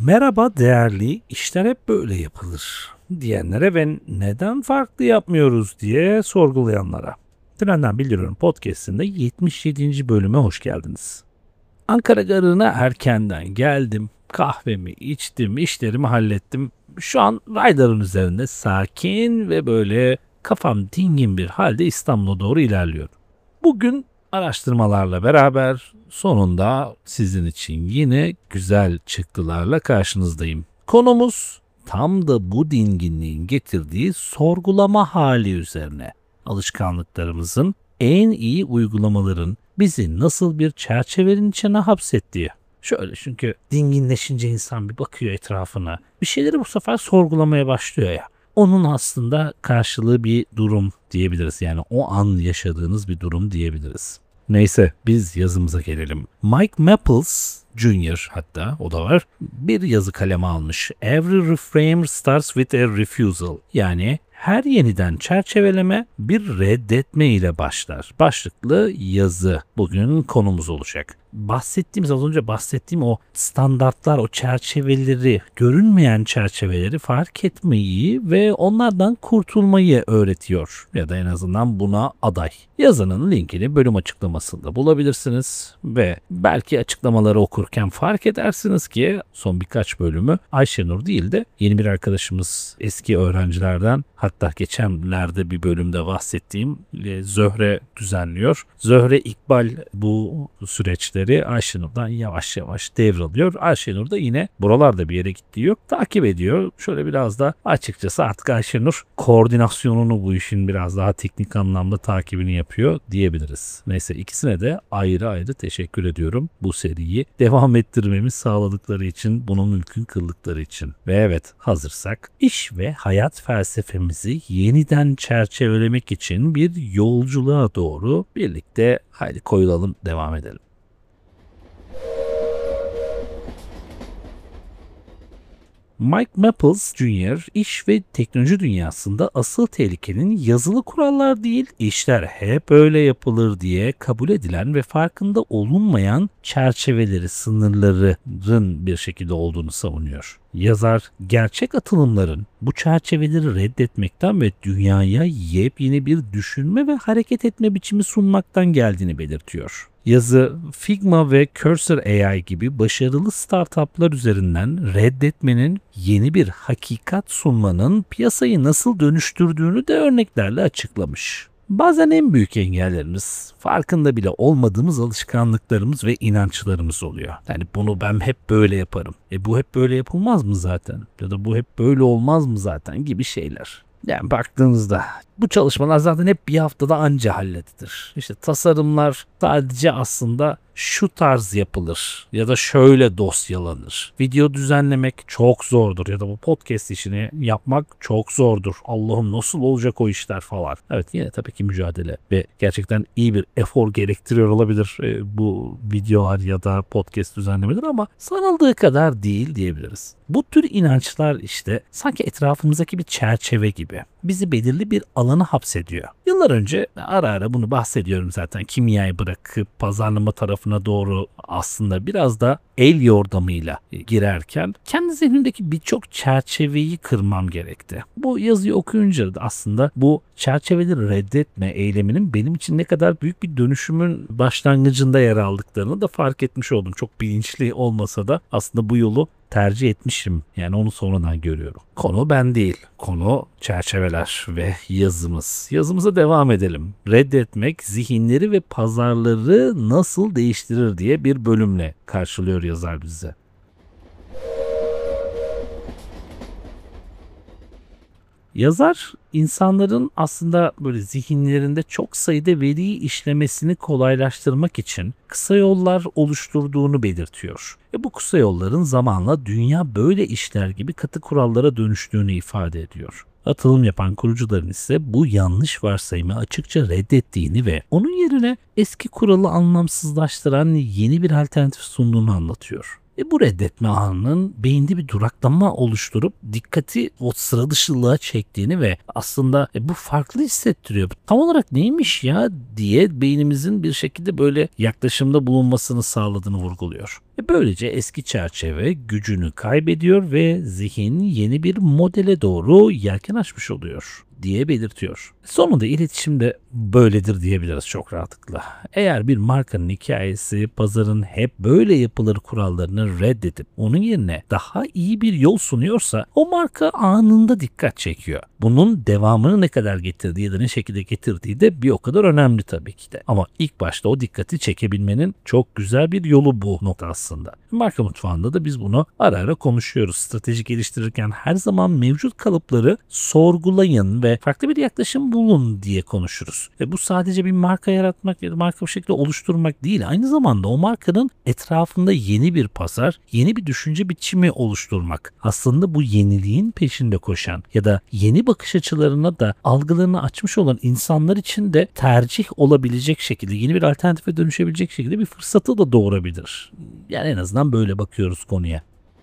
Merhaba değerli, işler hep böyle yapılır diyenlere ve neden farklı yapmıyoruz diye sorgulayanlara. Trenden Bildiriyorum podcast'inde 77. bölüme hoş geldiniz. Ankara garına erkenden geldim, kahvemi içtim, işlerimi hallettim. Şu an rayların üzerinde sakin ve böyle kafam dingin bir halde İstanbul'a doğru ilerliyorum. Bugün araştırmalarla beraber sonunda sizin için yine güzel çıktılarla karşınızdayım. Konumuz tam da bu dinginliğin getirdiği sorgulama hali üzerine. Alışkanlıklarımızın en iyi uygulamaların bizi nasıl bir çerçevenin içine hapsettiği. Şöyle, çünkü dinginleşince insan bir bakıyor etrafına. Bir şeyleri bu sefer sorgulamaya başlıyor ya. Onun aslında karşılığı bir durum diyebiliriz. Yani o an yaşadığınız bir durum diyebiliriz. Neyse, biz yazımıza gelelim. Mike Maples Jr. hatta o da var. Bir yazı kaleme almış. Every reframe starts with a refusal. Yani her yeniden çerçeveleme bir reddetme ile başlar. Başlıklı yazı bugün konumuz olacak. Az önce bahsettiğim o standartlar, o çerçeveleri, görünmeyen çerçeveleri fark etmeyi ve onlardan kurtulmayı öğretiyor. Ya da en azından buna aday. Yazının linkini bölüm açıklamasında bulabilirsiniz ve belki açıklamaları okurken fark edersiniz ki son birkaç bölümü Ayşenur değil de yeni bir arkadaşımız, eski öğrencilerden, hatta geçenlerde bir bölümde bahsettiğim Zöhre düzenliyor. Zöhre İkbal bu süreçleri Ayşenur'dan yavaş yavaş devralıyor. Ayşenur da yine buralarda bir yere gittiği yok, takip ediyor. Şöyle biraz da açıkçası artık Ayşenur koordinasyonunu, bu işin biraz daha teknik anlamda takibini yapıyor diyebiliriz. Neyse, ikisine de ayrı ayrı teşekkür ediyorum bu seriyi devam ettirmemi sağladıkları için, bunu mümkün kıldıkları için. Ve evet, hazırsak iş ve hayat felsefemizi yeniden çerçevelemek için bir yolculuğa doğru birlikte haydi koyulalım, devam edelim. Mike Maples Jr. iş ve teknoloji dünyasında asıl tehlikenin yazılı kurallar değil, işler hep öyle yapılır diye kabul edilen ve farkında olunmayan çerçeveleri, sınırların bir şekilde olduğunu savunuyor. Yazar, gerçek atılımların bu çerçeveleri reddetmekten ve dünyaya yepyeni bir düşünme ve hareket etme biçimi sunmaktan geldiğini belirtiyor. Yazı, Figma ve Cursor AI gibi başarılı startuplar üzerinden reddetmenin, yeni bir hakikat sunmanın piyasayı nasıl dönüştürdüğünü de örneklerle açıklamış. Bazen en büyük engellerimiz farkında bile olmadığımız alışkanlıklarımız ve inançlarımız oluyor. Yani bunu ben hep böyle yaparım. Bu hep böyle yapılmaz mı zaten? Ya da bu hep böyle olmaz mı zaten gibi şeyler. Yani baktığınızda bu çalışmalar zaten hep bir haftada anca halledilir. İşte tasarımlar sadece aslında şu tarz yapılır ya da şöyle dosyalanır. Video düzenlemek çok zordur ya da bu podcast işini yapmak çok zordur. Allah'ım nasıl olacak o işler falan. Evet, yine tabii ki mücadele ve gerçekten iyi bir efor gerektiriyor olabilir bu videolar ya da podcast düzenlemeleri, ama sanıldığı kadar değil diyebiliriz. Bu tür inançlar işte sanki etrafımızdaki bir çerçeve gibi bizi belirli bir alana hapsediyor. Yıllar önce ara ara bunu bahsediyorum zaten, kimyayı bırakıp pazarlama tarafına doğru aslında biraz da el yordamıyla girerken kendi zihnimdeki birçok çerçeveyi kırmam gerekti. Bu yazıyı okuyunca da aslında bu çerçeveleri reddetme eyleminin benim için ne kadar büyük bir dönüşümün başlangıcında yer aldıklarını da fark etmiş oldum. Çok bilinçli olmasa da aslında bu yolu tercih etmişim. Yani onu sonradan görüyorum. Konu ben değil. Konu çerçeveler ve yazımız. Yazımıza devam edelim. Reddetmek zihinleri ve pazarları nasıl değiştirir diye bir bölümle karşılıyor yazar bize. Yazar, insanların aslında böyle zihinlerinde çok sayıda veriyi işlemesini kolaylaştırmak için kısa yollar oluşturduğunu belirtiyor. Bu kısa yolların zamanla dünya böyle işler gibi katı kurallara dönüştüğünü ifade ediyor. Atılım yapan kurucuların ise bu yanlış varsayımı açıkça reddettiğini ve onun yerine eski kuralı anlamsızlaştıran yeni bir alternatif sunduğunu anlatıyor. Bu reddetme anının beyinde bir duraklama oluşturup dikkati o sıra dışılığa çektiğini ve aslında bu farklı hissettiriyor. Tam olarak neymiş ya diye beynimizin bir şekilde böyle yaklaşımda bulunmasını sağladığını vurguluyor. Böylece eski çerçeve gücünü kaybediyor ve zihin yeni bir modele doğru yelken açmış oluyor diye belirtiyor. Sonunda iletişim de böyledir diyebiliriz çok rahatlıkla. Eğer bir markanın hikayesi pazarın hep böyle yapılır kurallarını reddedip onun yerine daha iyi bir yol sunuyorsa o marka anında dikkat çekiyor. Bunun devamını ne kadar getirdiği ya da ne şekilde getirdiği de bir o kadar önemli tabii ki de. Ama ilk başta o dikkati çekebilmenin çok güzel bir yolu bu nokta aslında. Marka mutfağında da biz bunu ara ara konuşuyoruz. Strateji geliştirirken her zaman mevcut kalıpları sorgulayın ve farklı bir yaklaşım bulun diye konuşuruz. Bu sadece bir marka yaratmak ya da marka bir şekilde oluşturmak değil. Aynı zamanda o markanın etrafında yeni bir pazar, yeni bir düşünce biçimi oluşturmak. Aslında bu yeniliğin peşinde koşan ya da yeni bakış açılarına da algılarını açmış olan insanlar için de tercih olabilecek şekilde, yeni bir alternatife dönüşebilecek şekilde bir fırsatı da doğurabilir. Yani en azından böyle bakıyoruz konuya.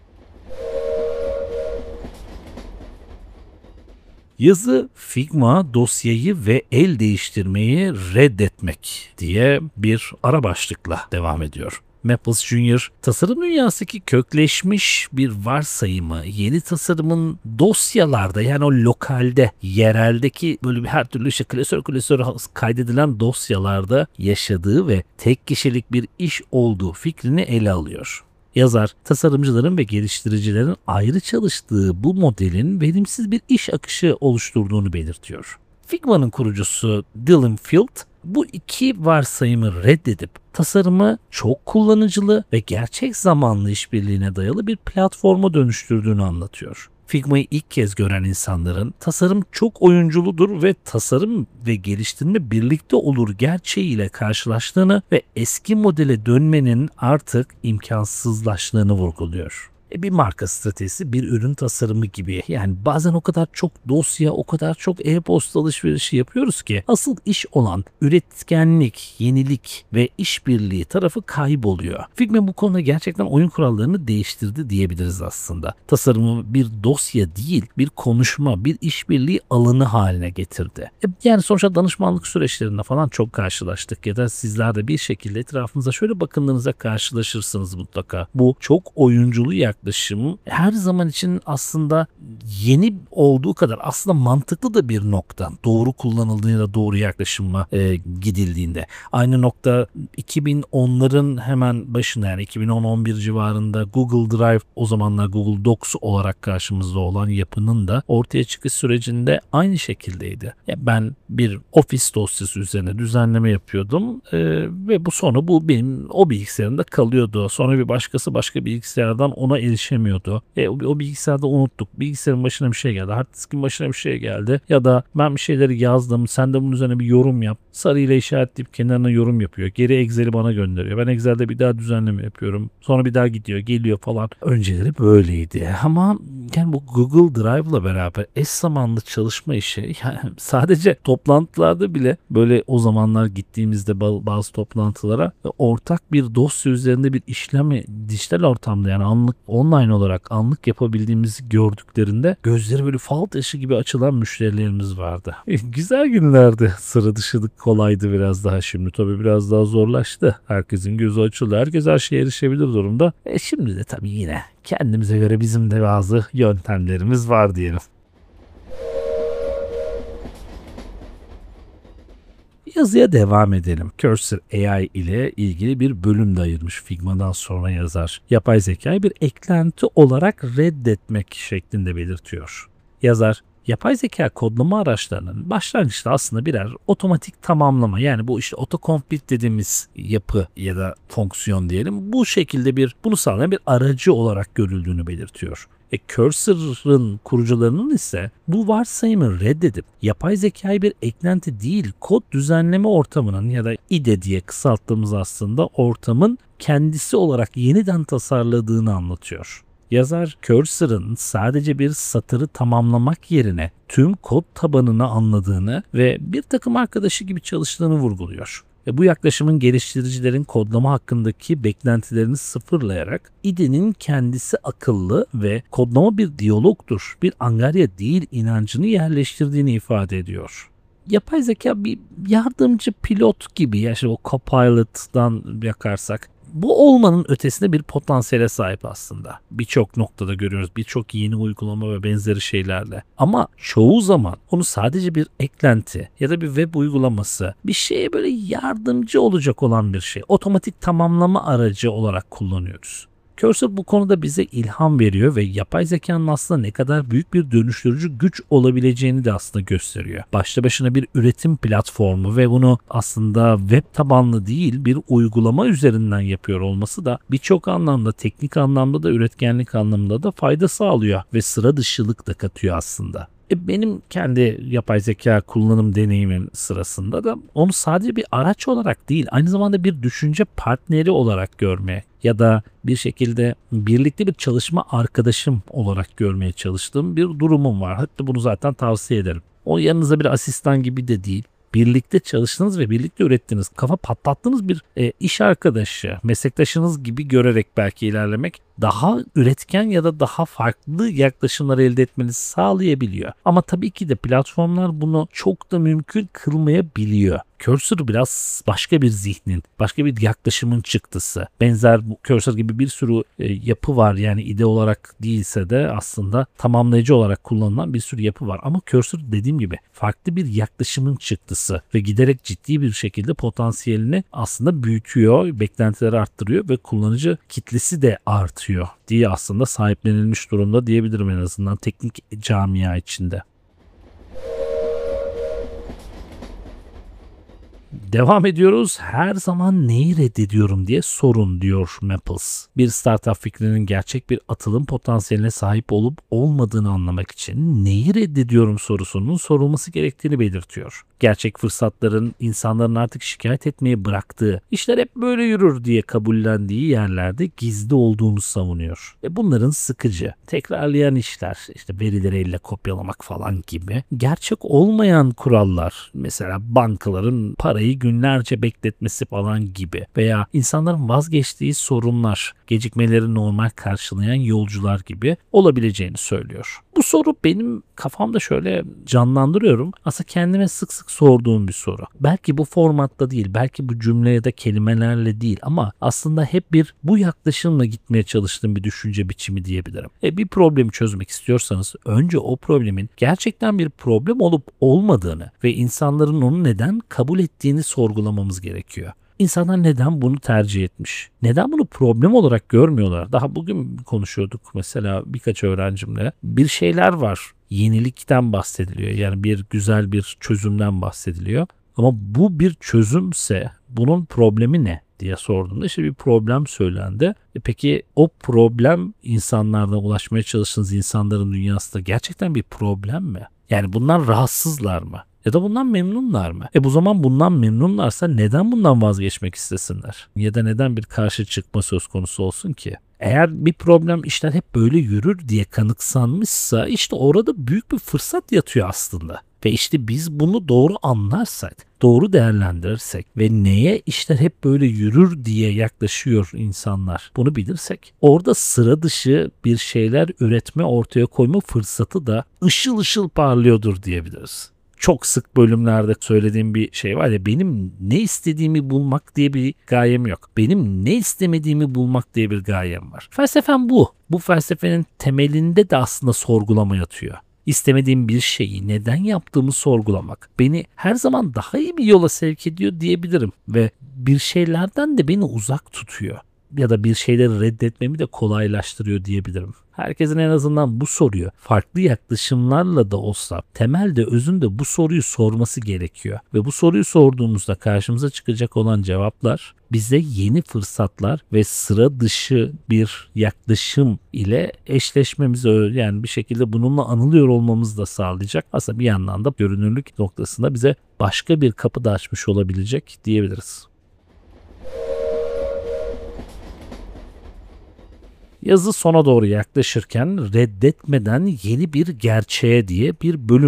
Yazı Figma dosyayı ve el değiştirmeyi reddetmek diye bir ara başlıkla devam ediyor. Maples Jr. tasarım dünyasındaki kökleşmiş bir varsayımı yeni tasarımın dosyalarda yani o lokalde, yereldeki böyle bir her türlü klasör kaydedilen dosyalarda yaşadığı ve tek kişilik bir iş olduğu fikrini ele alıyor. Yazar, tasarımcıların ve geliştiricilerin ayrı çalıştığı bu modelin verimsiz bir iş akışı oluşturduğunu belirtiyor. Figma'nın kurucusu Dylan Field, bu iki varsayımı reddedip tasarımı çok kullanıcılı ve gerçek zamanlı işbirliğine dayalı bir platforma dönüştürdüğünü anlatıyor. Figma'yı ilk kez gören insanların tasarım çok oyunculudur ve tasarım ve geliştirme birlikte olur gerçeğiyle karşılaştığını ve eski modele dönmenin artık imkansızlaştığını vurguluyor. Bir marka stratejisi bir ürün tasarımı gibi. Yani bazen o kadar çok dosya, o kadar çok e-posta alışverişi yapıyoruz ki asıl iş olan üretkenlik, yenilik ve işbirliği tarafı kayboluyor. Figma bu konuda gerçekten oyun kurallarını değiştirdi diyebiliriz aslında. Tasarımı bir dosya değil, bir konuşma, bir işbirliği alanı haline getirdi. Yani sonuçta danışmanlık süreçlerinde falan çok karşılaştık ya da sizler de bir şekilde etrafınıza şöyle bakındığınızda karşılaşırsınız mutlaka. Bu çok oyunculu yaklaşım her zaman için aslında yeni olduğu kadar aslında mantıklı da bir nokta. Doğru kullanıldığında, doğru yaklaşıma gidildiğinde. Aynı nokta 2010'ların hemen başında yani 2010-11 civarında Google Drive, o zamanlar Google Docs olarak karşımızda olan yapının da ortaya çıkış sürecinde aynı şekildeydi. Ben bir ofis dosyası üzerine düzenleme yapıyordum ve sonra bu benim o bilgisayarımda kalıyordu. Sonra bir başkası başka bilgisayardan ona erişemiyordu. O bilgisayarda unuttuk. Bilgisayarın başına bir şey geldi. Hard diskin başına bir şey geldi. Ya da ben bir şeyleri yazdım. Sen de bunun üzerine bir yorum yap. Sarıyla işaretleyip kenarına yorum yapıyor. Geri Excel'i bana gönderiyor. Ben Excel'de bir daha düzenleme yapıyorum. Sonra bir daha gidiyor, geliyor falan. Önceleri böyleydi. Ama yani bu Google Drive'la beraber eş zamanlı çalışma işi yani sadece toplantılarda bile böyle o zamanlar gittiğimizde bazı toplantılara ortak bir dosya üzerinde bir işlemi dijital ortamda yani anlık online olarak anlık yapabildiğimizi gördüklerinde gözleri böyle fal taşı gibi açılan müşterilerimiz vardı. Güzel günlerdi. Sıra dışılık kolaydı biraz daha. Şimdi tabii biraz daha zorlaştı. Herkesin gözü açıldı. Herkes her şeye erişebilir durumda. Şimdi de tabii yine kendimize göre bizim de bazı yöntemlerimiz var diyelim. Yazıya devam edelim. Cursor AI ile ilgili bir bölüm de ayırmış Figma'dan sonra yazar. Yapay zekayı bir eklenti olarak reddetmek şeklinde belirtiyor. Yazar, yapay zeka kodlama araçlarının başlangıçta aslında birer otomatik tamamlama yani bu işte autocomplete dediğimiz yapı ya da fonksiyon diyelim bu şekilde bunu sağlayan bir aracı olarak görüldüğünü belirtiyor. Cursor'ın kurucularının ise bu varsayımı reddedip yapay zekayı bir eklenti değil kod düzenleme ortamının ya da IDE diye kısalttığımız aslında ortamın kendisi olarak yeniden tasarladığını anlatıyor. Yazar Cursor'ın sadece bir satırı tamamlamak yerine tüm kod tabanını anladığını ve bir takım arkadaşı gibi çalıştığını vurguluyor. Ve bu yaklaşımın geliştiricilerin kodlama hakkındaki beklentilerini sıfırlayarak IDE'nin kendisi akıllı ve kodlama bir diyalogdur, bir angarya değil inancını yerleştirdiğini ifade ediyor. Yapay zeka bir yardımcı pilot gibi, ya işte o Copilot'dan bakarsak, bu olmanın ötesinde bir potansiyele sahip aslında. Birçok noktada görüyoruz, birçok yeni uygulama ve benzeri şeylerle. Ama çoğu zaman onu sadece bir eklenti ya da bir web uygulaması, bir şeye böyle yardımcı olacak olan bir şey, otomatik tamamlama aracı olarak kullanıyoruz. Cursor bu konuda bize ilham veriyor ve yapay zekanın aslında ne kadar büyük bir dönüştürücü güç olabileceğini de aslında gösteriyor. Başlı başına bir üretim platformu ve bunu aslında web tabanlı değil bir uygulama üzerinden yapıyor olması da birçok anlamda, teknik anlamda da, üretkenlik anlamında da fayda sağlıyor ve sıra dışılık da katıyor aslında. Benim kendi yapay zeka kullanım deneyimim sırasında da onu sadece bir araç olarak değil, aynı zamanda bir düşünce partneri olarak görmeye ya da bir şekilde birlikte bir çalışma arkadaşım olarak görmeye çalıştığım bir durumum var. Hatta bunu zaten tavsiye ederim. O yanınıza bir asistan gibi de değil. Birlikte çalıştığınız ve birlikte ürettiğiniz, kafa patlattığınız bir iş arkadaşı, meslektaşınız gibi görerek belki ilerlemek daha üretken ya da daha farklı yaklaşımlar elde etmenizi sağlayabiliyor. Ama tabii ki de platformlar bunu çok da mümkün kılmayabiliyor. Cursor biraz başka bir zihnin, başka bir yaklaşımın çıktısı. Benzer bu Cursor gibi bir sürü yapı var. Yani IDE olarak değilse de aslında tamamlayıcı olarak kullanılan bir sürü yapı var. Ama Cursor dediğim gibi farklı bir yaklaşımın çıktısı ve giderek ciddi bir şekilde potansiyelini aslında büyütüyor, beklentileri arttırıyor ve kullanıcı kitlesi de artıyor diye aslında sahiplenilmiş durumda diyebilirim, en azından teknik camia içinde. Devam ediyoruz. Her zaman neyi reddediyorum diye sorun diyor Maples. Bir startup fikrinin gerçek bir atılım potansiyeline sahip olup olmadığını anlamak için neyi reddediyorum sorusunun sorulması gerektiğini belirtiyor. Gerçek fırsatların insanların artık şikayet etmeyi bıraktığı, işler hep böyle yürür diye kabullendiği yerlerde gizli olduğunu savunuyor. Bunların sıkıcı, tekrarlayan işler, işte verileri elle kopyalamak falan gibi gerçek olmayan kurallar, mesela bankaların parayı günlerce bekletmesi falan gibi veya insanların vazgeçtiği sorunlar, gecikmeleri normal karşılayan yolcular gibi olabileceğini söylüyor. Bu soru benim kafamda şöyle canlandırıyorum. Aslında kendime sık sık sorduğum bir soru. Belki bu formatta değil, belki bu cümle ya da kelimelerle değil ama aslında hep bu yaklaşımla gitmeye çalıştığım bir düşünce biçimi diyebilirim. Bir problemi çözmek istiyorsanız önce o problemin gerçekten bir problem olup olmadığını ve insanların onu neden kabul ettiğini sorgulamamız gerekiyor. İnsanlar neden bunu tercih etmiş? Neden bunu problem olarak görmüyorlar? Daha bugün konuşuyorduk mesela birkaç öğrencimle. Bir şeyler var. Yenilikten bahsediliyor. Yani bir güzel bir çözümden bahsediliyor. Ama bu bir çözümse bunun problemi ne diye sorduğumda işte bir problem söylendi. Peki o problem insanlardan ulaşmaya çalıştığınız insanların dünyasında gerçekten bir problem mi? Yani bundan rahatsızlar mı? Ya da bundan memnunlar mı? Bu zaman bundan memnunlarsa neden bundan vazgeçmek istesinler? Ya da neden bir karşı çıkma söz konusu olsun ki? Eğer bir problem işler hep böyle yürür diye kanıksanmışsa işte orada büyük bir fırsat yatıyor aslında. Ve işte biz bunu doğru anlarsak, doğru değerlendirirsek ve neye işler hep böyle yürür diye yaklaşıyor insanlar bunu bilirsek orada sıra dışı bir şeyler üretme, ortaya koyma fırsatı da ışıl ışıl parlıyordur diyebiliriz. Çok sık bölümlerde söylediğim bir şey var ya, benim ne istediğimi bulmak diye bir gayem yok. Benim ne istemediğimi bulmak diye bir gayem var. Felsefem bu. Bu felsefenin temelinde de aslında sorgulama yatıyor. İstemediğim bir şeyi neden yaptığımı sorgulamak beni her zaman daha iyi bir yola sevk ediyor diyebilirim ve bir şeylerden de beni uzak tutuyor. Ya da bir şeyleri reddetmemi de kolaylaştırıyor diyebilirim. Herkesin en azından bu soruyu farklı yaklaşımlarla da olsa temelde özünde bu soruyu sorması gerekiyor. Ve bu soruyu sorduğumuzda karşımıza çıkacak olan cevaplar bize yeni fırsatlar ve sıra dışı bir yaklaşım ile eşleşmemizi, yani bir şekilde bununla anılıyor olmamızı da sağlayacak. Aslında bir yandan da görünürlük noktasında bize başka bir kapı da açmış olabilecek diyebiliriz. Yazı sona doğru yaklaşırken reddetmeden yeni bir gerçeğe diye bir bölümle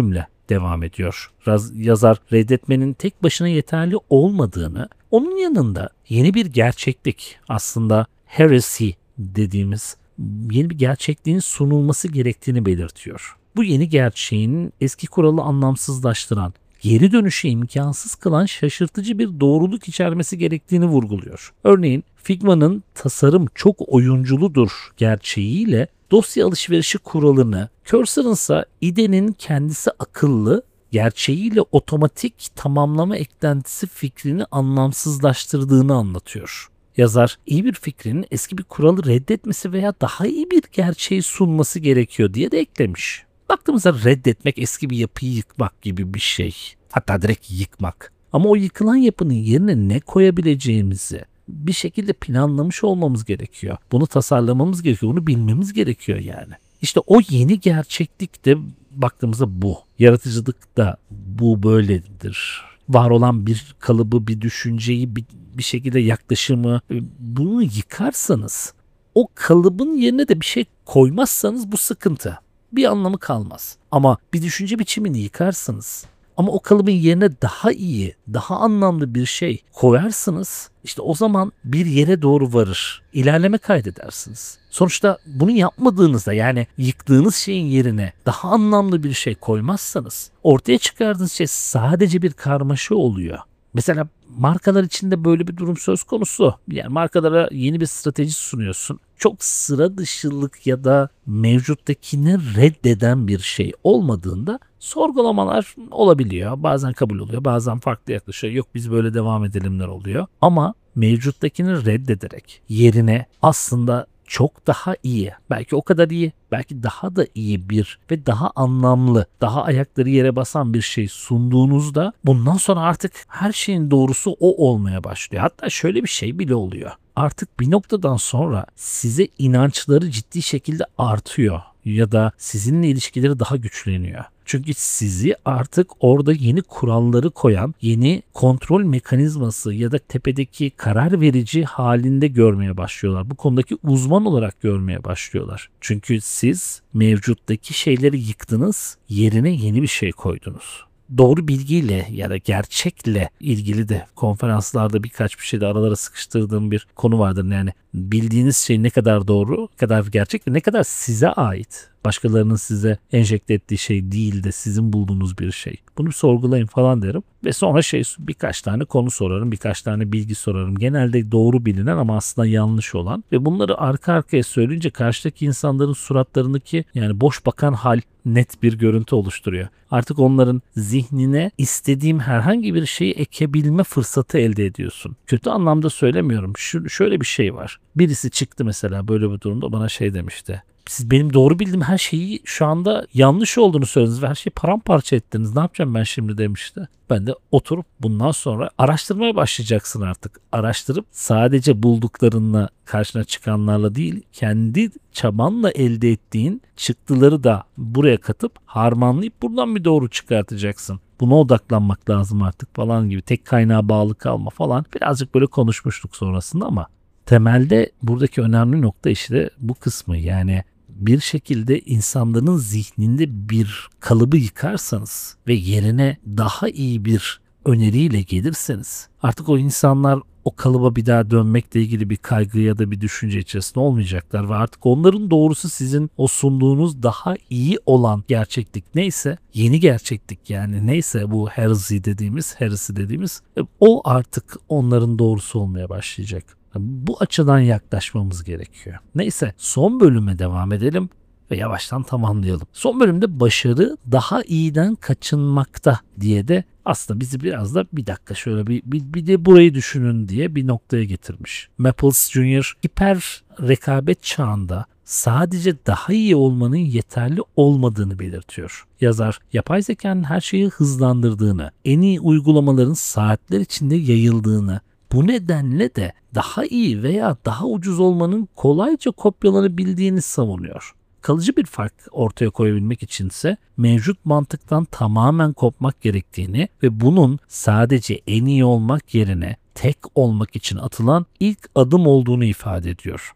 devam ediyor. Yazar reddetmenin tek başına yeterli olmadığını, onun yanında yeni bir gerçeklik, aslında heresy dediğimiz yeni bir gerçekliğin sunulması gerektiğini belirtiyor. Bu yeni gerçeğin eski kuralı anlamsızlaştıran, geri dönüşü imkansız kılan şaşırtıcı bir doğruluk içermesi gerektiğini vurguluyor. Örneğin Figma'nın tasarım çok oyunculudur gerçeğiyle dosya alışverişi kuralını, Cursor'ın ise IDE'nin kendisi akıllı, gerçeğiyle otomatik tamamlama eklentisi fikrini anlamsızlaştırdığını anlatıyor. Yazar, iyi bir fikrin eski bir kuralı reddetmesi veya daha iyi bir gerçeği sunması gerekiyor diye de eklemiş. Baktığımızda reddetmek eski bir yapıyı yıkmak gibi bir şey. Hatta direkt yıkmak. Ama o yıkılan yapının yerine ne koyabileceğimizi bir şekilde planlamış olmamız gerekiyor. Bunu tasarlamamız gerekiyor. Bunu bilmemiz gerekiyor yani. İşte o yeni gerçeklik de baktığımızda bu. Yaratıcılık da bu böyledir. Var olan bir kalıbı, bir düşünceyi, bir şekilde yaklaşımı, bunu yıkarsanız, o kalıbın yerine de bir şey koymazsanız bu sıkıntı. Bir anlamı kalmaz. Ama bir düşünce biçimini yıkarsanız, ama o kalıbın yerine daha iyi, daha anlamlı bir şey koyarsınız, işte o zaman bir yere doğru varır. İlerleme kaydedersiniz. Sonuçta bunu yapmadığınızda, yani yıktığınız şeyin yerine daha anlamlı bir şey koymazsanız, ortaya çıkardığınız şey sadece bir karmaşa oluyor. Mesela markalar içinde böyle bir durum söz konusu. Yani markalara yeni bir strateji sunuyorsun. Çok sıra dışılık ya da mevcuttakini reddeden bir şey olmadığında sorgulamalar olabiliyor. Bazen kabul oluyor, bazen farklı yaklaşıyor. Yok biz böyle devam edelimler oluyor. Ama mevcuttakini reddederek yerine aslında çok daha iyi, belki o kadar iyi, belki daha da iyi bir ve daha anlamlı, daha ayakları yere basan bir şey sunduğunuzda bundan sonra artık her şeyin doğrusu o olmaya başlıyor. Hatta şöyle bir şey bile oluyor. Artık bir noktadan sonra size inançları ciddi şekilde artıyor ya da sizinle ilişkileri daha güçleniyor. Çünkü sizi artık orada yeni kuralları koyan, yeni kontrol mekanizması ya da tepedeki karar verici halinde görmeye başlıyorlar. Bu konudaki uzman olarak görmeye başlıyorlar. Çünkü siz mevcuttaki şeyleri yıktınız, yerine yeni bir şey koydunuz. Doğru bilgiyle ya da gerçekle ilgili de konferanslarda birkaç bir şeyde aralara sıkıştırdığım bir konu vardır. Yani bildiğiniz şey ne kadar doğru, ne kadar gerçek ve ne kadar size ait. Başkalarının size enjekte ettiği şey değil de sizin bulduğunuz bir şey. Bunu bir sorgulayın falan derim. Ve sonra birkaç tane konu sorarım, birkaç tane bilgi sorarım. Genelde doğru bilinen ama aslında yanlış olan. Ve bunları arka arkaya söyleyince karşıdaki insanların suratlarındaki yani boş bakan hal net bir görüntü oluşturuyor. Artık onların zihnine istediğim herhangi bir şeyi ekebilme fırsatı elde ediyorsun. Kötü anlamda söylemiyorum. Şöyle bir şey var. Birisi çıktı mesela böyle bir durumda bana şey demişti. Siz benim doğru bildiğim her şeyi şu anda yanlış olduğunu söylediniz ve her şeyi paramparça ettiniz. Ne yapacağım ben şimdi demişti. Ben de oturup bundan sonra araştırmaya başlayacaksın artık. Araştırıp sadece bulduklarınla karşına çıkanlarla değil, kendi çabanla elde ettiğin çıktıları da buraya katıp harmanlayıp buradan bir doğru çıkartacaksın. Buna odaklanmak lazım artık falan gibi. Tek kaynağa bağlı kalma falan. Birazcık böyle konuşmuştuk sonrasında ama temelde buradaki önemli nokta işte bu kısmı. Yani bir şekilde insanların zihninde bir kalıbı yıkarsanız ve yerine daha iyi bir öneriyle gelirseniz artık o insanlar o kalıba bir daha dönmekle ilgili bir kaygı ya da bir düşünce içerisinde olmayacaklar ve artık onların doğrusu sizin o sunduğunuz daha iyi olan gerçeklik neyse, yeni gerçeklik yani neyse bu heresy dediğimiz o artık onların doğrusu olmaya başlayacak. Bu açıdan yaklaşmamız gerekiyor. Neyse son bölüme devam edelim ve yavaştan tamamlayalım. Son bölümde başarı daha iyiden kaçınmakta diye de aslında bizi biraz da bir dakika şöyle bir de burayı düşünün diye bir noktaya getirmiş. Maples Jr. hiper rekabet çağında sadece daha iyi olmanın yeterli olmadığını belirtiyor. Yazar, yapay zekanın her şeyi hızlandırdığını, en iyi uygulamaların saatler içinde yayıldığını, bu nedenle de daha iyi veya daha ucuz olmanın kolayca kopyalanabildiğini savunuyor. Kalıcı bir fark ortaya koyabilmek içinse mevcut mantıktan tamamen kopmak gerektiğini ve bunun sadece en iyi olmak yerine tek olmak için atılan ilk adım olduğunu ifade ediyor.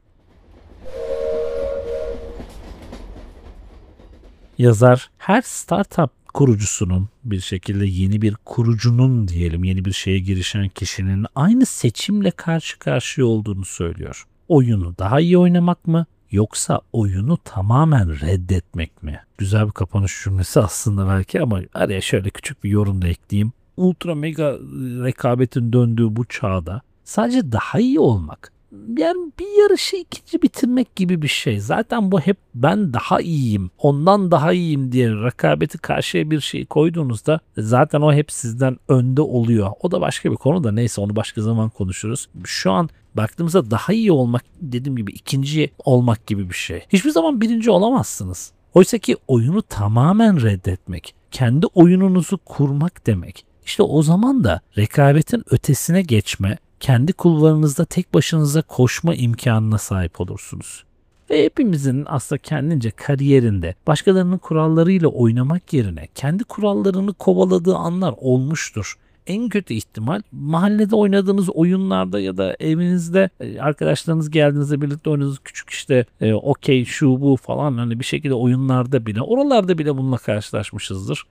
Yazar, her startup kurucusunun, bir şekilde yeni bir kurucunun diyelim, yeni bir şeye girişen kişinin aynı seçimle karşı karşıya olduğunu söylüyor. Oyunu daha iyi oynamak mı yoksa oyunu tamamen reddetmek mi? Güzel bir kapanış cümlesi aslında belki ama araya şöyle küçük bir yorum da ekleyeyim. Ultra mega rekabetin döndüğü bu çağda sadece daha iyi olmak, yani bir yarışı ikinci bitirmek gibi bir şey. Zaten bu hep ben daha iyiyim, ondan daha iyiyim diye rekabeti karşıya bir şey koyduğunuzda zaten o hep sizden önde oluyor. O da başka bir konu da, neyse onu başka zaman konuşuruz. Şu an baktığımızda daha iyi olmak, dediğim gibi ikinci olmak gibi bir şey. Hiçbir zaman birinci olamazsınız. Oysa ki oyunu tamamen reddetmek, kendi oyununuzu kurmak demek. İşte o zaman da rekabetin ötesine geçme, kendi kulvarınızda tek başınıza koşma imkanına sahip olursunuz. Ve hepimizin aslında kendince kariyerinde başkalarının kurallarıyla oynamak yerine kendi kurallarını kovaladığı anlar olmuştur. En kötü ihtimal mahallede oynadığınız oyunlarda ya da evinizde arkadaşlarınız geldiğinizde birlikte oynadığınız küçük işte okey şu bu falan, hani bir şekilde oyunlarda bile, oralarda bile bununla karşılaşmışızdır.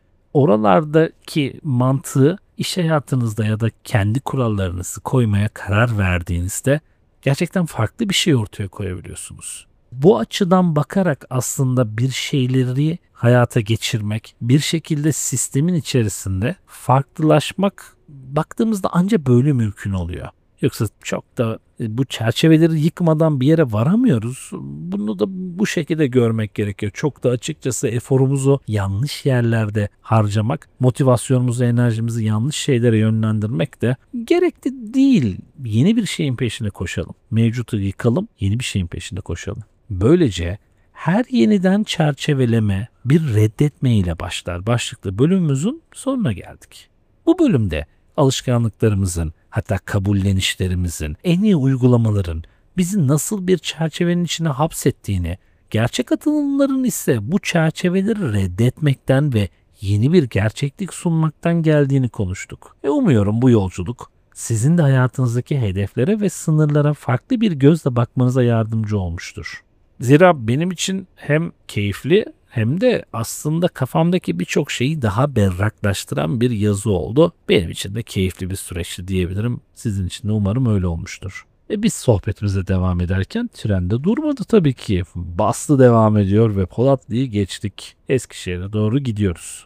Oralardaki mantığı iş hayatınızda ya da kendi kurallarınızı koymaya karar verdiğinizde gerçekten farklı bir şey ortaya koyabiliyorsunuz. Bu açıdan bakarak aslında bir şeyleri hayata geçirmek, bir şekilde sistemin içerisinde farklılaşmak baktığımızda ancak böyle mümkün oluyor. Yoksa çok da bu çerçeveleri yıkmadan bir yere varamıyoruz. Bunu da bu şekilde görmek gerekiyor. Çok da açıkçası eforumuzu yanlış yerlerde harcamak, motivasyonumuzu, enerjimizi yanlış şeylere yönlendirmek de gerekli değil. Yeni bir şeyin peşinde koşalım. Mevcutu yıkalım, yeni bir şeyin peşinde koşalım. Böylece her yeniden çerçeveleme bir reddetme ile başlar. Başlıklı bölümümüzün sonuna geldik. Bu bölümde alışkanlıklarımızın, hatta kabullenişlerimizin, en iyi uygulamaların bizi nasıl bir çerçevenin içine hapsettiğini, gerçek atılımların ise bu çerçeveleri reddetmekten ve yeni bir gerçeklik sunmaktan geldiğini konuştuk. Ve umuyorum bu yolculuk sizin de hayatınızdaki hedeflere ve sınırlara farklı bir gözle bakmanıza yardımcı olmuştur. Zira benim için hem keyifli hem de aslında kafamdaki birçok şeyi daha berraklaştıran bir yazı oldu. Benim için de keyifli bir süreçti diyebilirim. Sizin için de umarım öyle olmuştur. Biz sohbetimize devam ederken tren de durmadı tabii ki. Bastı devam ediyor ve Polatlı'yı geçtik. Eskişehir'e doğru gidiyoruz.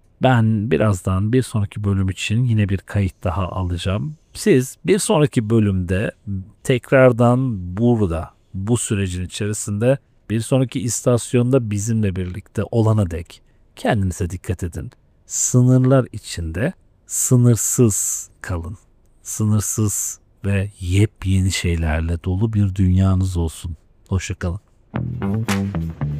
Ben birazdan bir sonraki bölüm için yine bir kayıt daha alacağım. Siz bir sonraki bölümde tekrardan burada, bu sürecin içerisinde bir sonraki istasyonda bizimle birlikte olana dek kendinize dikkat edin. Sınırlar içinde sınırsız kalın. Sınırsız ve yepyeni şeylerle dolu bir dünyanız olsun. Hoşça kalın.